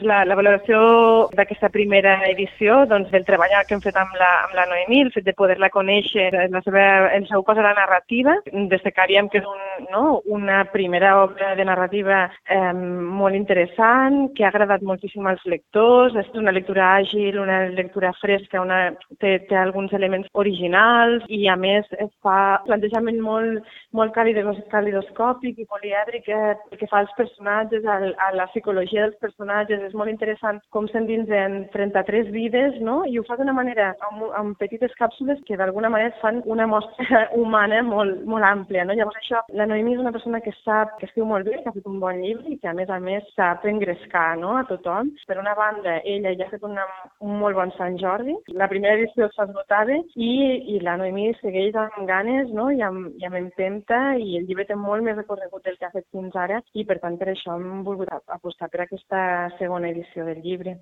La valoració d'aquesta primera edició, doncs, del treball que hem fet amb la Noemí, el fet de poder-la conèixer, el seu cos a la narrativa, destacaríem que és una primera obra de narrativa molt interessant, que ha agradat moltíssim als lectors, és una lectura àgil, una lectura fresca, té alguns elements originals i a més fa plantejament molt calidoscòpic i polièdric que fa als personatges, a la psicologia dels personatges. És molt interessant com s'endinsen 33 vides, no? I ho fa d'una manera, amb petites càpsules que d'alguna manera fan una mostra humana molt àmplia, no? Llavors això, la Noemí és una persona que sap que escriu molt bé, que ha fet un bon llibre i que a més sap engrescar, no? A tothom. Per una banda, ella ja ha fet un molt bon Sant Jordi. La primera edició s'esgotava i la Noemí segueix amb ganes, no? I amb empenta, i el llibre té molt més recorregut del que ha fet fins ara i per tant per això hem volgut apostar per aquesta segona edició del llibre.